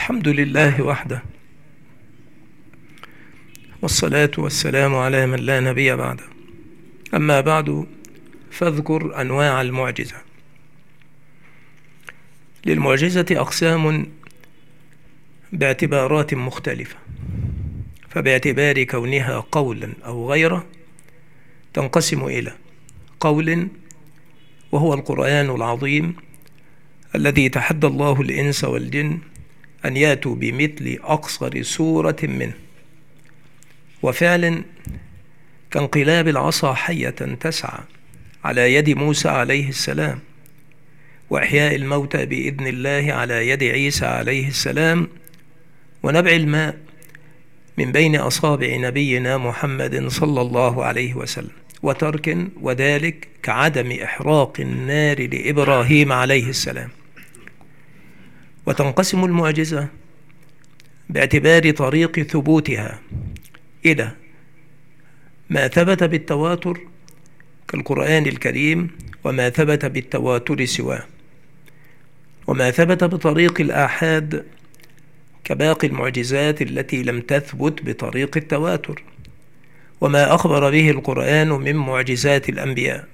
الحمد لله وحده، والصلاة والسلام على من لا نبي بعده. أما بعد، فاذكر أنواع المعجزة. للمعجزة أقسام باعتبارات مختلفة، فباعتبار كونها قولا أو غيره تنقسم إلى قول، وهو القرآن العظيم الذي تحدى الله الإنس والجن أن يأتوا بمثل أقصر سورة منه، وفعل كانقلاب العصا حية تسعى على يد موسى عليه السلام، وإحياء الموتى بإذن الله على يد عيسى عليه السلام، ونبع الماء من بين أصابع نبينا محمد صلى الله عليه وسلم، وترك وذلك كعدم إحراق النار لإبراهيم عليه السلام. وتنقسم المعجزة باعتبار طريق ثبوتها إلى ما ثبت بالتواتر كالقرآن الكريم، وما ثبت بالتواتر سواه، وما ثبت بطريق الآحاد كباقي المعجزات التي لم تثبت بطريق التواتر، وما أخبر به القرآن من معجزات الأنبياء.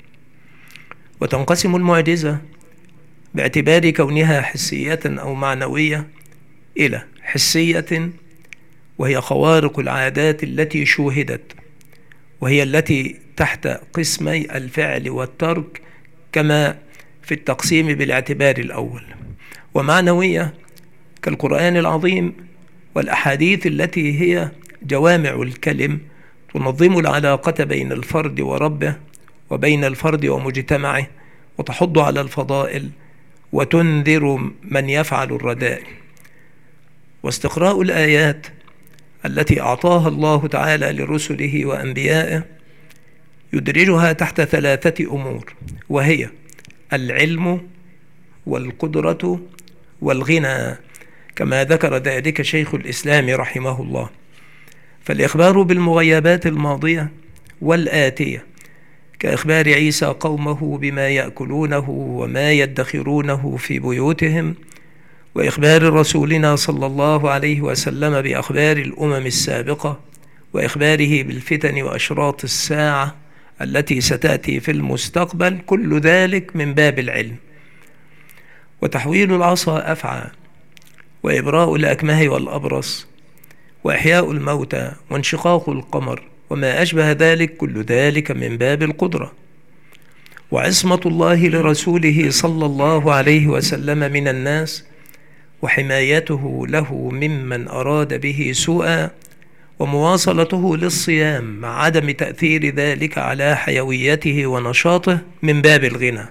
وتنقسم المعجزة باعتبار كونها حسية أو معنوية إلى حسية، وهي خوارق العادات التي شوهدت، وهي التي تحت قسمي الفعل والترك كما في التقسيم بالاعتبار الأول، ومعنوية كالقرآن العظيم والأحاديث التي هي جوامع الكلم تنظم العلاقة بين الفرد وربه وبين الفرد ومجتمعه، وتحض على الفضائل وتنذر من يفعل الرذائل. واستقراء الآيات التي أعطاها الله تعالى لرسله وأنبيائه يدرجها تحت ثلاثة أمور، وهي العلم والقدرة والغنى، كما ذكر ذلك شيخ الإسلام رحمه الله. فالإخبار بالمغيبات الماضية والآتية كإخبار عيسى قومه بما يأكلونه وما يدخرونه في بيوتهم، وإخبار رسولنا صلى الله عليه وسلم بأخبار الأمم السابقة، وإخباره بالفتن وأشراط الساعة التي ستأتي في المستقبل، كل ذلك من باب العلم. وتحويل العصا أفعى، وإبراء الأكمه والأبرص، وإحياء الموتى، وانشقاق القمر، وما أشبه ذلك، كل ذلك من باب القدرة. وعصمة الله لرسوله صلى الله عليه وسلم من الناس، وحمايته له ممن أراد به سوءا، ومواصلته للصيام مع عدم تأثير ذلك على حيويته ونشاطه، من باب الغنى.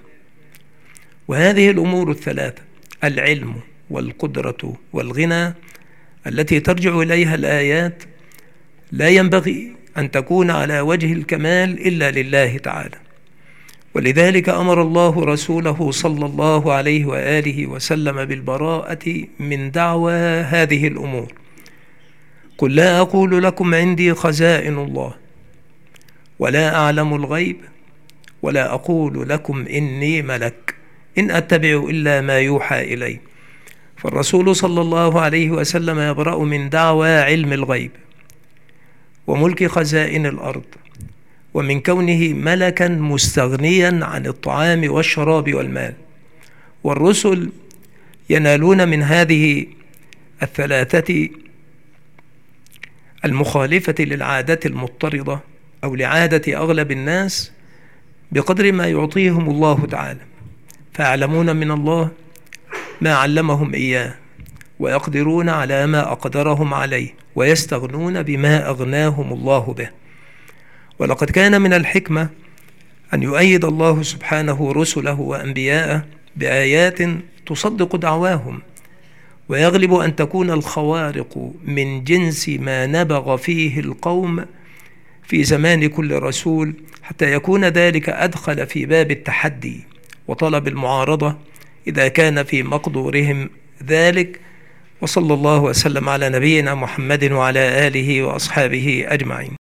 وهذه الأمور الثلاثة، العلم والقدرة والغنى، التي ترجع إليها الآيات، لا ينبغي أن تكون على وجه الكمال إلا لله تعالى. ولذلك أمر الله رسوله صلى الله عليه وآله وسلم بالبراءة من دعوى هذه الأمور. قل لا أقول لكم عندي خزائن الله، ولا أعلم الغيب، ولا أقول لكم إني ملك، إن أتبع إلا ما يوحى إلي. فالرسول صلى الله عليه وسلم يبرأ من دعوى علم الغيب وملك خزائن الأرض، ومن كونه ملكا مستغنيا عن الطعام والشراب والمال. والرسل ينالون من هذه الثلاثة المخالفة للعادة المضطردة أو لعادة أغلب الناس بقدر ما يعطيهم الله تعالى، فيعلمون من الله ما علمهم إياه، ويقدرون على ما أقدرهم عليه، ويستغنون بما أغناهم الله به. ولقد كان من الحكمة أن يؤيد الله سبحانه رسله وأنبياءه بآيات تصدق دعواهم، ويغلب أن تكون الخوارق من جنس ما نبغ فيه القوم في زمان كل رسول، حتى يكون ذلك أدخل في باب التحدي وطلب المعارضة إذا كان في مقدورهم ذلك. وصلى الله وسلم على نبينا محمد وعلى آله وأصحابه أجمعين.